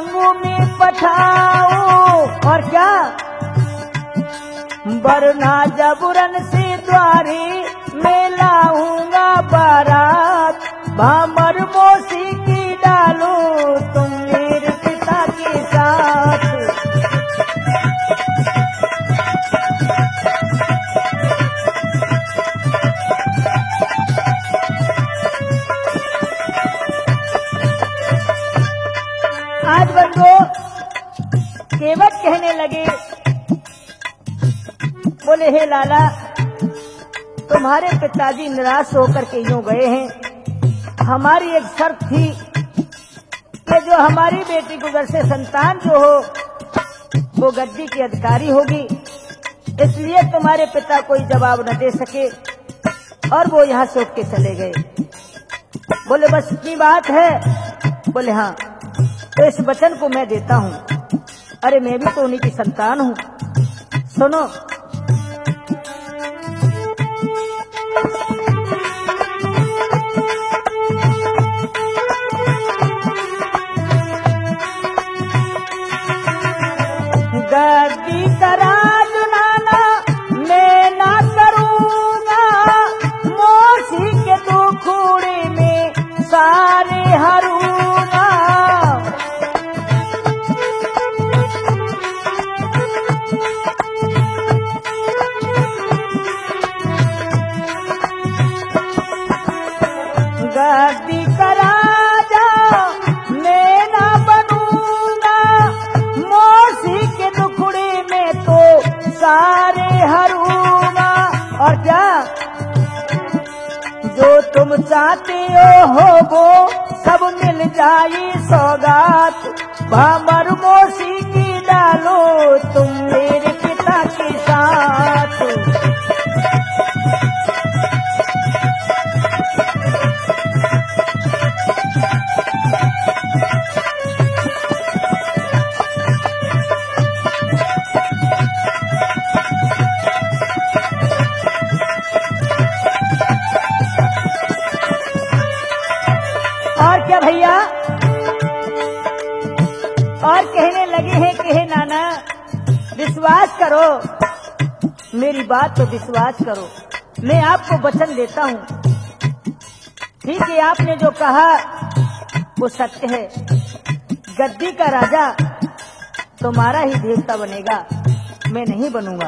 गंगू में पठाऊं और क्या वरना जबरन से द्वारे में लाऊंगा बारात भामर मोसी की डालो तुम मेरे पिता के साथ। आज बंदो केवट कहने लगे, बोले हे लाला तुम्हारे पिताजी निराश होकर के यूं गए हैं। हमारी एक शर्त थी कि जो हमारी बेटी को घर से संतान जो हो वो गद्दी की अधिकारी होगी, इसलिए तुम्हारे पिता कोई जवाब न दे सके और वो यहाँ से उठ के चले गए। बोले बस इतनी बात है? बोले हाँ। तो इस वचन को मैं देता हूँ। अरे मैं भी तो उन्हीं की संतान हूँ। सुनो, गद्दी का राज नाना मैं ना करूँगा, मोसी के दुखड़े में सारे हरूँगा। गद्दी का राजा मैं ना बनूंगा, मोसी के दुखड़े में तो सारे हरूंगा। और क्या जो तुम चाहते हो वो सब मिल जाए सौगात, भामर मोसी की डालो तुम मेरे पिता के साथ। और क्या भैया, और कहने लगे हैं कि हे नाना विश्वास करो, मेरी बात तो विश्वास करो, मैं आपको वचन देता हूँ। ठीक है, आपने जो कहा वो सत्य है। गद्दी का राजा तुम्हारा ही देवता बनेगा, मैं नहीं बनूंगा।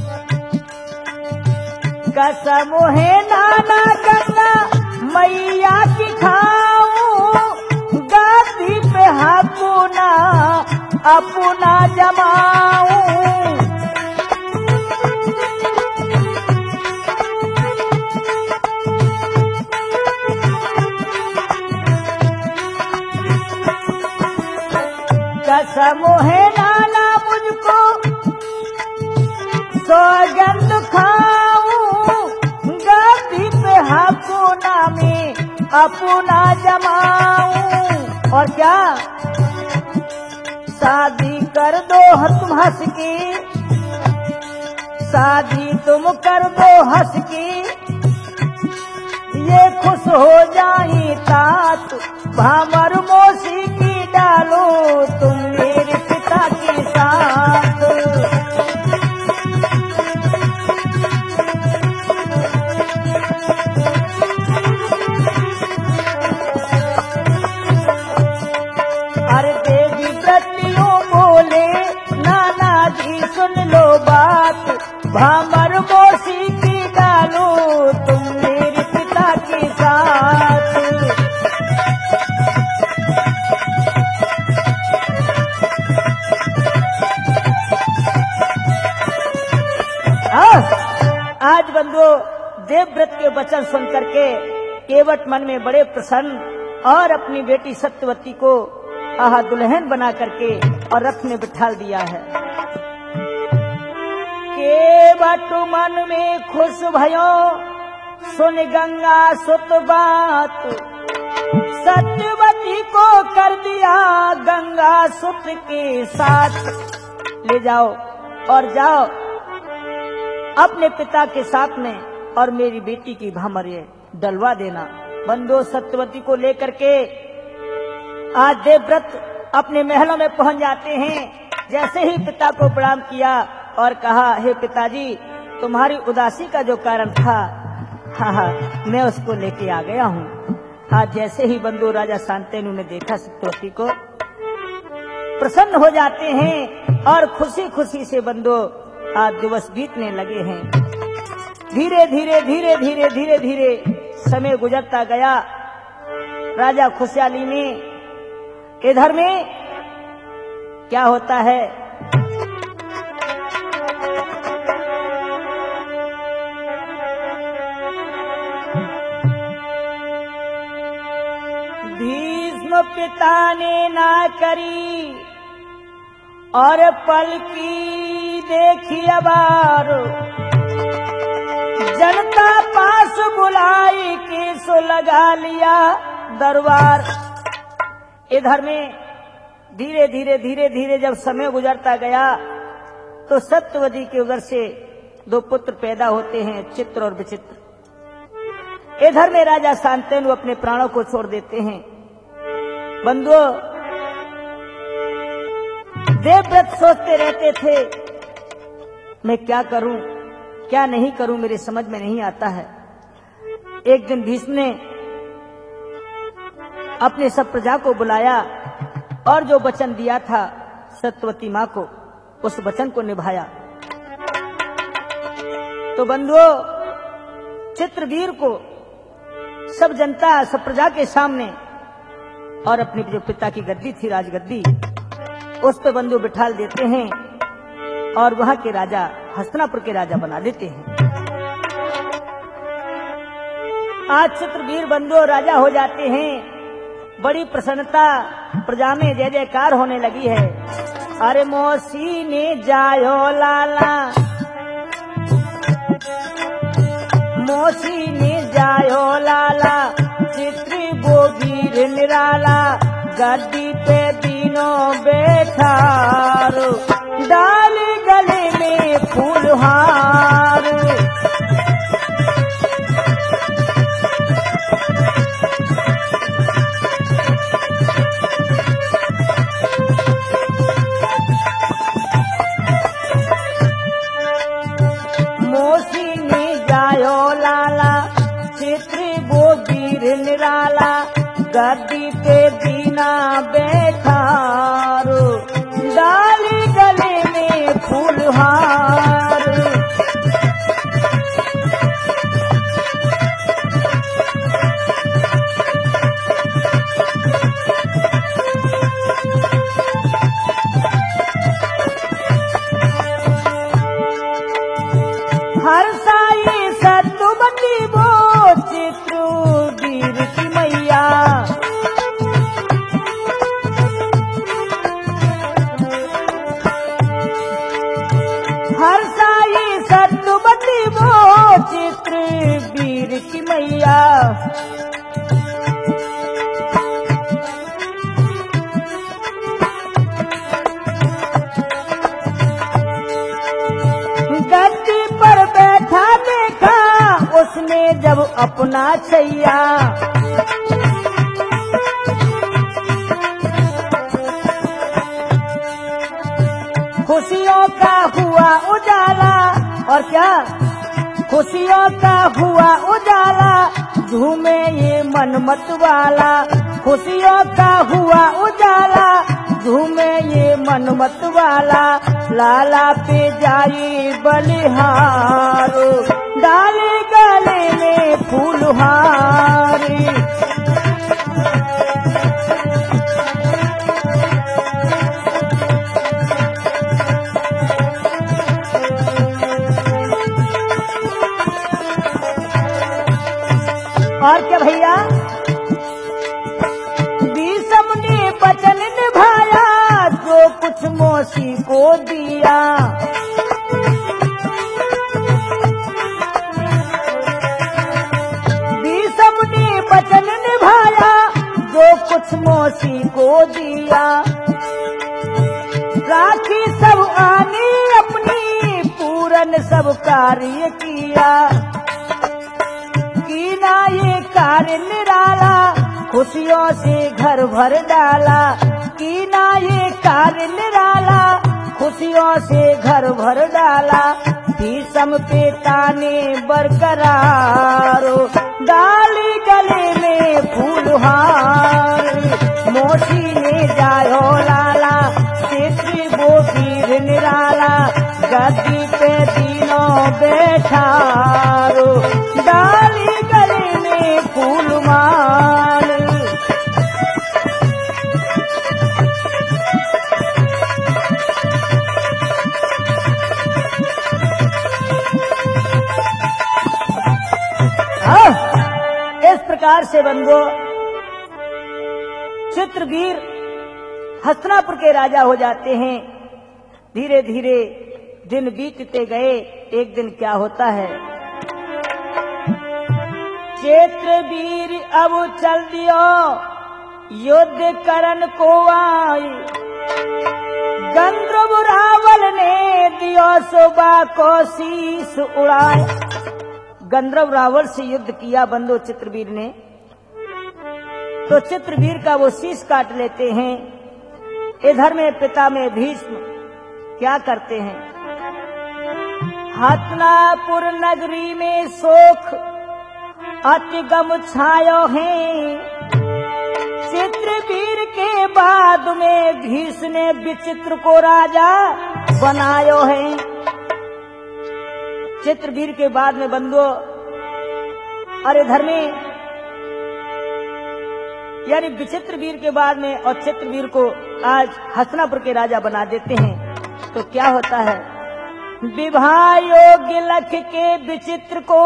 कसम है नाना गंगा मैया की खाऊं, गद्दी पे अपना अपना जमाऊं। कसम है नाना मुझको सौगंध खाऊं, गद्दी पे अपना में अपना जमाऊं। और क्या शादी कर दो तुम हंस की, शादी तुम कर दो हंस की, ये खुश हो जाई तात, भामर मोसी की डालो तुम मेरे पिता के साथ। अरे देवी व्रतियों बोले नाना जी सुन लो बात, भामर मोसी की डालो तुम मेरे पिता के साथ। आज बंधुओं देवव्रत के वचन सुन करके केवट मन में बड़े प्रसन्न और अपनी बेटी सत्यवती को दुल्हन बना करके और रथ में बिठा दिया है। केवट मन में खुश भयो सुन गंगा सुत बात, सत्यवती को कर दिया गंगा सुत के साथ। ले जाओ और जाओ अपने पिता के साथ में और मेरी बेटी की भामर ये डलवा देना। बंदो सत्यवती को लेकर के आज देवव्रत अपने महलों में पहुंच जाते हैं। जैसे ही पिता को प्रणाम किया और कहा, हे पिताजी, तुम्हारी उदासी का जो कारण था, हाँ, मैं उसको लेके आ गया हूँ। आज जैसे ही बंधु राजा शांतनु ने देखा सत्यवती को, प्रसन्न हो जाते हैं और खुशी खुशी से बंधु आज दिवस बीतने लगे हैं। धीरे धीरे धीरे धीरे धीरे धीरे समय गुजरता गया। राजा खुशहाली में, इधर में क्या होता है, भीष्म पिता ने ना करी और पल की देखी अबार, जनता पास बुलाई के सो लगा लिया दरबार। इधर में धीरे धीरे धीरे धीरे जब समय गुजरता गया तो सत्यवती के उदर से 2 पुत्र पैदा होते हैं, चित्र और विचित्र। इधर में राजा शांतनु अपने प्राणों को छोड़ देते हैं। बंधुओं, देवव्रत सोचते रहते थे, मैं क्या करूं क्या नहीं करूं, मेरे समझ में नहीं आता है। एक दिन भीष्म ने अपने सब प्रजा को बुलाया और जो वचन दिया था सत्यवती मां को, उस वचन को निभाया। तो बंधुओं, चित्रवीर को सब जनता, सब प्रजा के सामने और अपने जो पिता की गद्दी थी, राजगद्दी, उस पे बंधु बिठाल देते हैं और वहां के राजा, हस्तिनापुर के राजा बना देते हैं। आज चित्रवीर बंधु राजा हो जाते हैं। बड़ी प्रसन्नता प्रजा में जय जयकार होने लगी है। अरे मौसी ने जायो लाला, मौसी ने जायो लाला, चित्र वो वीर निराला, गद्दी पे दिनों बैठार, डाल गले में फूलहार। मौसी ने जायो लाला, चित्र वो वीर निराला, गद्दी पे दीना बैठार, डाल गले में फूलहार। हर साई सत्यवती वो चित्रवीर की मैया, हर साई सत्यवती वो चित्रवीर की मैया। गद्दी पर बैठा देखा उसने जब अपना छैया, खुशियों का हुआ उजाला, और क्या खुशियों का हुआ उजाला, झूमे ये मन मत वाला, खुशियों का हुआ उजाला, झूमे ये मन मत वाला, लाला पे जाई बलिहार, डाले गले में फूलहारी। और क्या भैया, भीष्म ने वचन निभाया, जो कुछ मौसी को दिया, भीष्म ने वचन निभाया, जो कुछ मौसी को दिया, राखी सब आनी अपनी, पूरन सब कार्य किया, कीना ये कार्य निराला, खुशियों से घर भर डाला, कीना से घर भर डाला, भीष्म पिता ने बरकरारो, डाली गले में फूलहार, मोशी ने जायो लाला, चित्र वो वीर निराला, गद्दी पे तीनों बैठारो, डाली गले में फूलमाल। इस प्रकार से बंधुओं चित्रवीर हस्तिनापुर के राजा हो जाते हैं। धीरे धीरे दिन बीतते गए। एक दिन क्या होता है, चित्रवीर अब चल दियो युद्ध करन को आई, गंधर्व रावल ने दियो सुबह को शीश उड़ाए। गंधर्व रावल से युद्ध किया बंधु चित्रवीर ने, तो चित्रवीर का वो शीश काट लेते हैं। इधर में पिता में भीष्म क्या करते हैं, हस्तिनापुर नगरी में शोक अति गम छायो है, चित्रवीर के बाद में भीष्म ने विचित्र को राजा बनायो है। चित्रवीर के बाद में बंधुओं और इधर में यानी विचित्रवीर के बाद में और चित्रवीर को आज हस्तिनापुर के राजा बना देते हैं। तो क्या होता है, विवाह योग्य लख के विचित्र को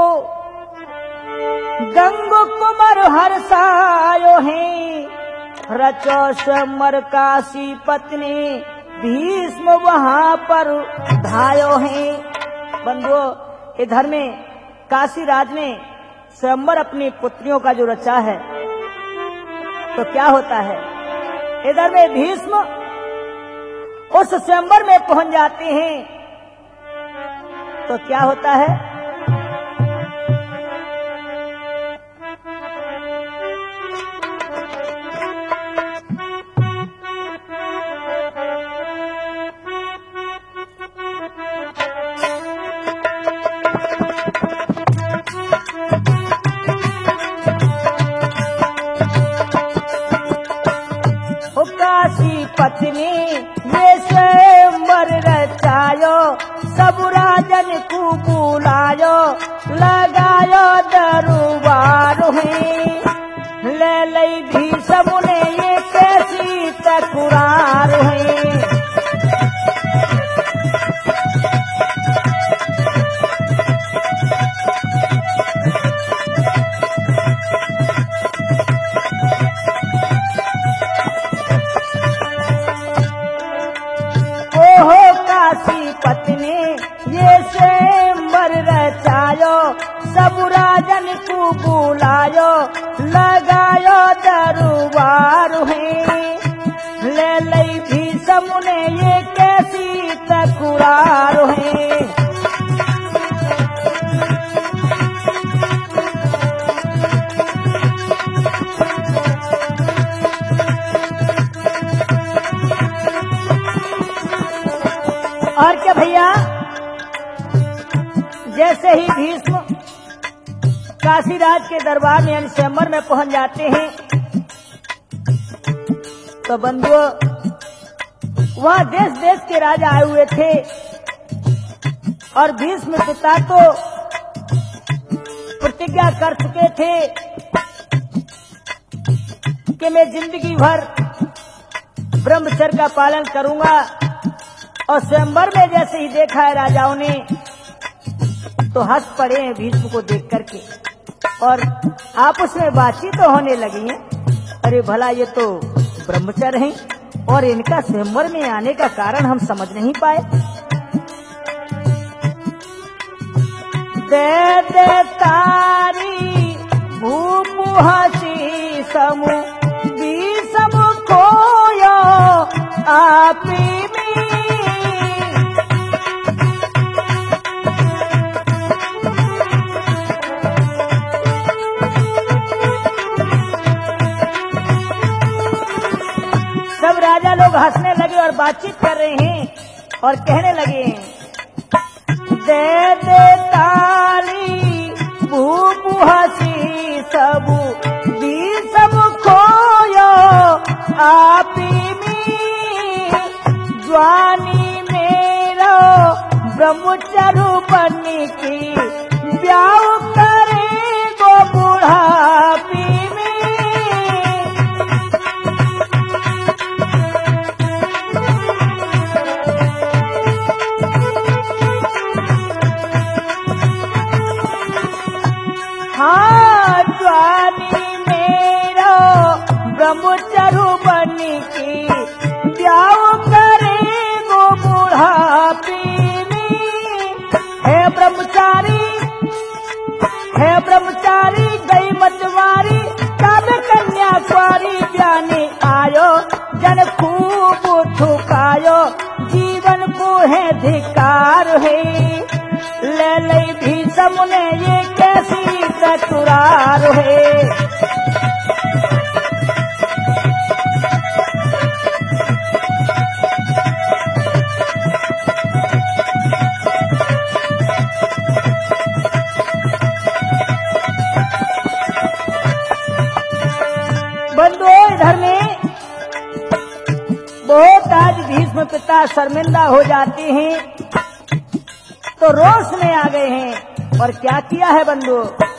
गंगो कुमार हर्षायो है, रचो स्वयंवर काशी पत्नी भीष्म वहां पर धायो है। बंधुओं इधर में काशी राज में स्वयंवर अपनी पुत्रियों का जो रचा है, तो क्या होता है, इधर में भीष्म उस स्वयंवर में पहुंच जाते हैं। तो क्या होता है, पत्नी ये स्वयंवर रचायो, सब राजन को बुलायो, लगायो दरबार है, ले लई भीष्म ने ये कैसी तकरार है। पत्नी ये स्वयंवर रचायो, सब राजन को बुलायो, लगायो दरबार है, ले लई भीष्म ने ये कैसी तकरार है। और क्या भैया, जैसे ही भीष्म काशीराज के दरबार में यानी स्वयंवर में पहुंच जाते हैं, तो बंधुओं वहां देश देश के राजा आए हुए थे और भीष्म पिता तो प्रतिज्ञा कर चुके थे कि मैं जिंदगी भर ब्रह्मचर्य का पालन करूंगा। और स्वयंवर में जैसे ही देखा है राजाओं ने तो हंस पड़े हैं भीष्म को देख करके, और आपस में बातचीत तो होने लगी है, अरे भला ये तो ब्रह्मचर्य हैं और इनका स्वयंवर में आने का कारण हम समझ नहीं पाए। दे दे तारी भूप हसी समू भीष्म खोयो आपी में, सब राजा लोग हंसने लगे और बातचीत कर रहे हैं और कहने लगे दे दे ताली भूपू हसी सबू भी सब खोयो आपी में ज्वानी मेरो ब्रह्मचारू बन की ब्याह करे गो बुढ़ापी में। हाँ ज्वानी मेरो ब्रह्मचारू बन की ब्याह करे गो बुढ़ापी है ब्रह्मचारी गई मतवारी तब कन्या स्वारी ब्याने आयो जन खूब ठुकायो जीवन को है धिकार है ले ले भी समुने ये कैसी चतुरार है। इधर में बहुत आज भीष्म पिता शर्मिंदा हो जाते हैं तो रोष में आ गए हैं और क्या किया है बंधु।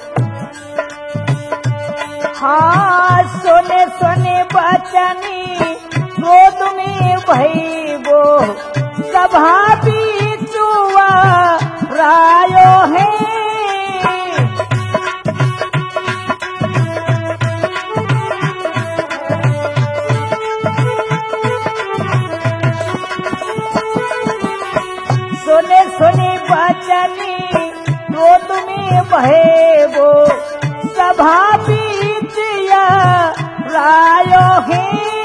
हाँ सोने सोने बचनी गोद में भई वो सभा भी चुआ रायो है। सोने बचनी गोद में बहे वो सभा बीतिया रायो है।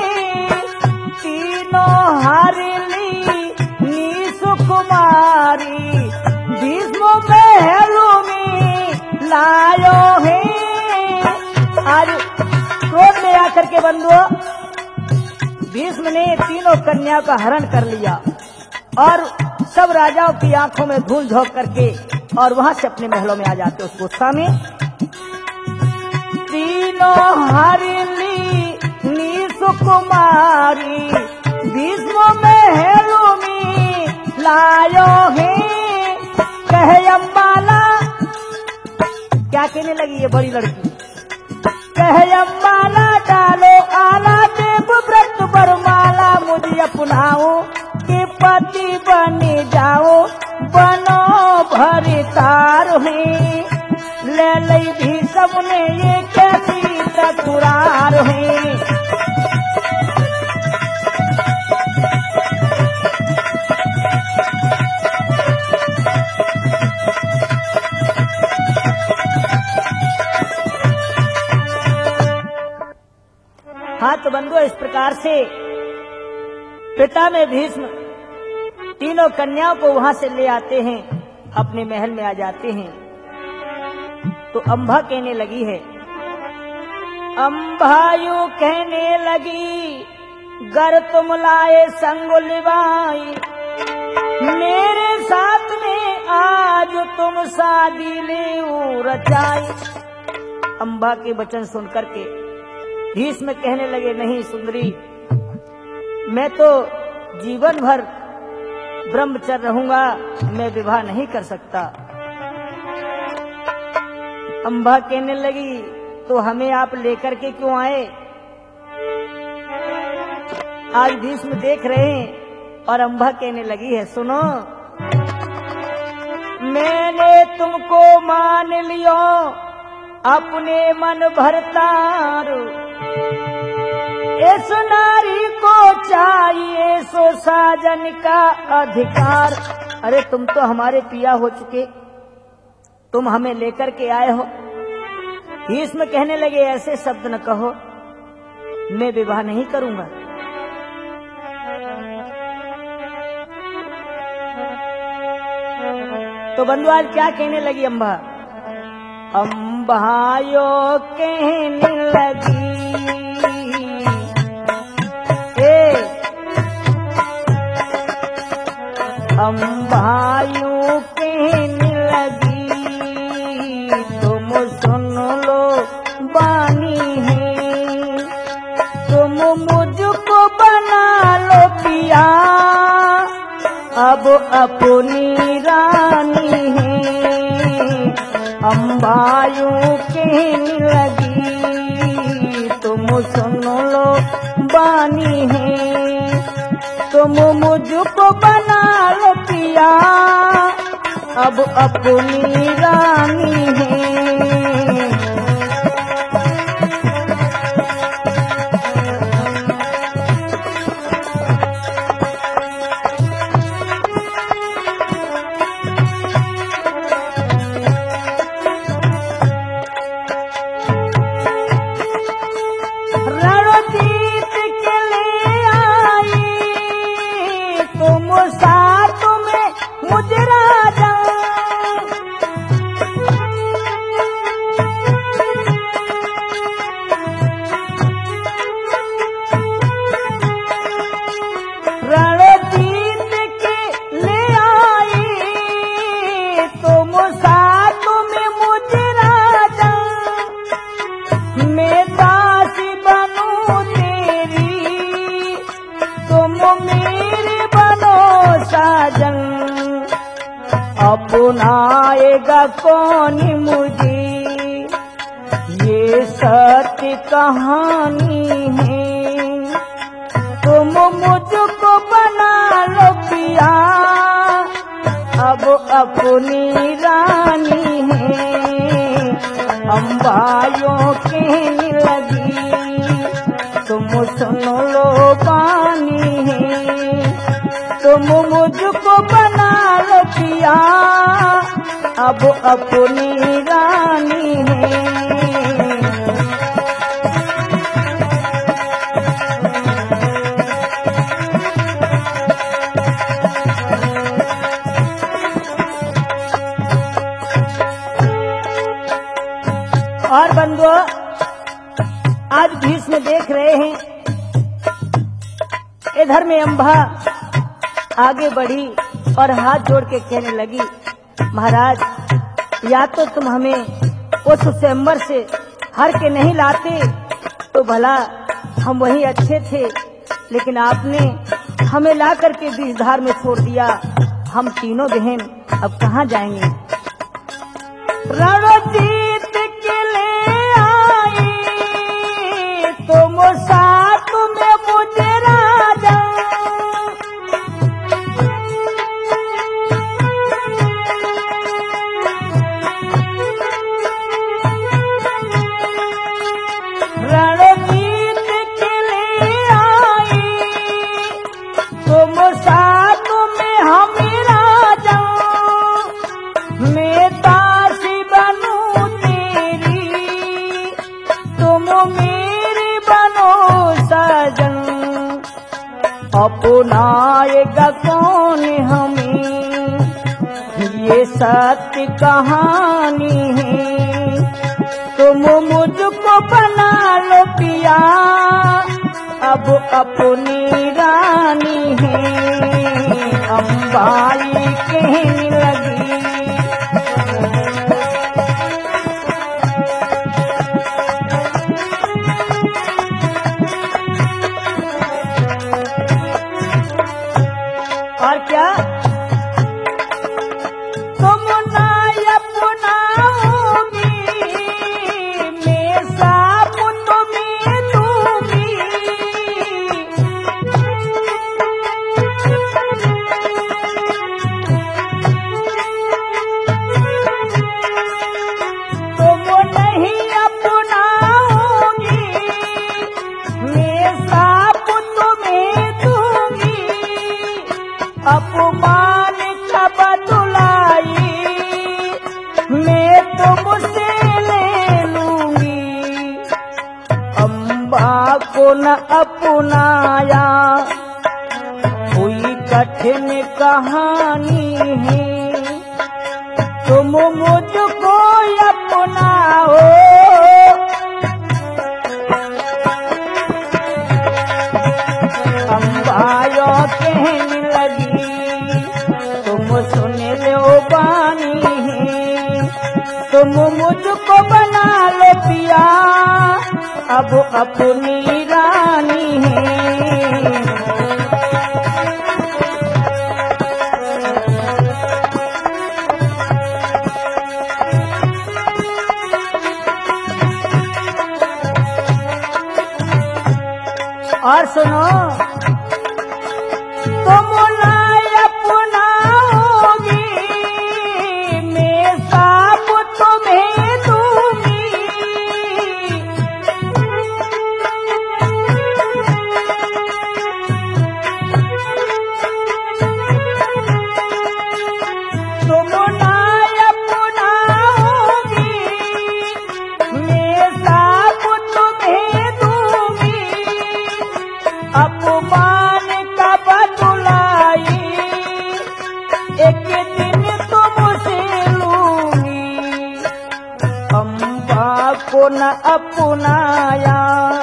तीनों हरली नीसु कुमारी भीष्म महलों में लायो है। आज क्रोध में आकर के बंधुओं भीष्म ने तीनों कन्या का हरण कर लिया और सब राजाओं की आंखों में धूल झोंक करके और वहां से अपने महलों में आ जाते उस गुस्सा में। तीनों हरली नीसु कुमारी भीष्म महलों में लायो है। कहे अम्बाला क्या कहने लगी ये बड़ी लड़की। कहे अम्बाला डालो आला देव व्रत बरमाला मुझे अपनाओ के पति बने जाओ बनो भरितार है। ले ले भी सबने ये कैसी चतुरार है। हाँ तो बंधु इस प्रकार से पिता में भीष्म तीनों कन्याओं को वहां से ले आते हैं अपने महल में आ जाते हैं। तो अम्बा कहने लगी है अम्बायु कहने लगी गर तुम लाए संग लिवाई मेरे साथ में आज तुम शादी ले रचाई। अम्बा के वचन सुनकर के भीष्म कहने लगे नहीं सुंदरी मैं तो जीवन भर ब्रह्मचर्य रहूंगा मैं विवाह नहीं कर सकता। अम्बा कहने लगी तो हमें आप लेकर के क्यों आए। आज भीष्म देख रहे हैं और अम्बा कहने लगी है सुनो मैंने तुमको मान लियो अपने मन भरतार इस नारी को चाहिए सो साजन का अधिकार। अरे तुम तो हमारे पिया हो चुके तुम हमें लेकर के आए हो। भीष्म कहने लगे ऐसे शब्द न कहो मैं विवाह नहीं करूंगा। तो बंधु आज क्या कहने लगी अम्बा। अम्बायो कहने लगी अपनी रानी है। अम्बायूं कहने लगी तुम सुन लो बानी है, तुम मुझको बना लो पिया अब अपनी रानी है। अपनाएगा कौन मुझे, ये सत्य कहानी है। तुम मुझको बना लो पिया अब अपनी रानी है। अम्बायों कहने लगी तुम सुन लो बानी है, तुम मुझको बना लो पिया अब अपनी रानी है। और बंधुओं, आज भीष्म देख रहे हैं, इधर में अम्बा आगे बढ़ी और हाथ जोड़ के कहने लगी, महाराज या तो तुम हमें उस स्वयंवर से हर के नहीं लाते तो भला हम वही अच्छे थे, लेकिन आपने हमें ला करके बीजधार में छोड़ दिया। हम तीनों बहन अब कहाँ जाएंगे। रणजीत के ले आई तुम साथ में मुझे राजा, रणजीत के ले आई तुम साथ में हम राजा, मैं दासी बनूं तेरी तुम मेरी बनो सजन। अपनाएगा कौन हमें, ये सत्य कहानी है। तुम मुझको बना लो पिया अब अपनी रानी है। अम्बाई कहने लगी और क्या, तुम ना अपनाओगी मैं साप तुम्हें दूंगी। तुम नहीं अपनाओगी मैं साप तुम्हें दूंगी। अपमान का बदलाई मैं तुमसे ले लूंगी। अम्बा को न अपनाया कोई कठिन कहानी है। तुम मुझको अपनाओ अम्बायो कहने लगी तुम सुन लो बानी है। तुम मुझको बना लो पिया अब अपनी रानी है। सुनो, तुम लाए अपनाओगी, मैं साप तुम्हें दूंगी। तुम लाए अपनाओगी, मैं साप तुम्हें दूंगी। अपमान का बदलाई एक दिन तुमसे लूंगी। अम्बा को न अपनाया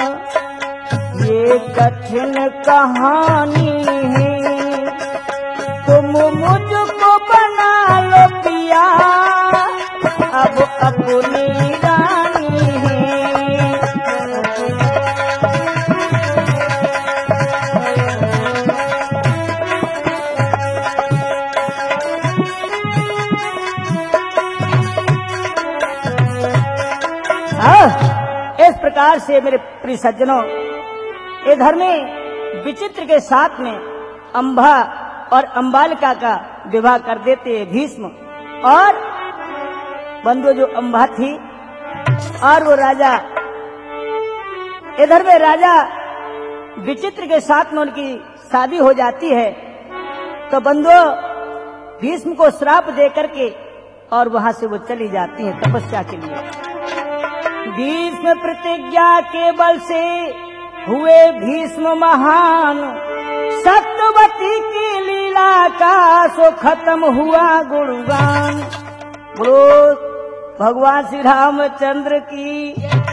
ये कठिन कहानी है। तुम मुझको बना लो पिया, अब अपनी रानी है। इस प्रकार से मेरे प्रिय सज्जनों, इधर में विचित्र के साथ में अंबा और अंबालिका का विवाह कर देते हैं भीष्म। और बंधु जो अंबा थी और वो राजा, इधर में राजा विचित्र के साथ में उनकी शादी हो जाती है। तो बंधु भीष्म को श्राप दे करके और वहां से वो चली जाती है तपस्या के लिए। भीष्म प्रतिज्ञा के बल से हुए भीष्म महान, सत्यवती की लीला का सो खत्म हुआ गुणगान। बोलो भगवान श्री रामचंद्र की